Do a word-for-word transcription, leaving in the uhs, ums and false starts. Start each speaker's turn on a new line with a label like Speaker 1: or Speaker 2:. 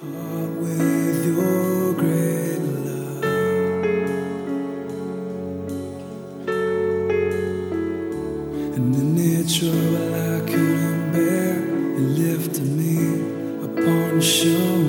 Speaker 1: heart with your great love. And in the trouble I couldn't bear, you lifted me upon your shoulder.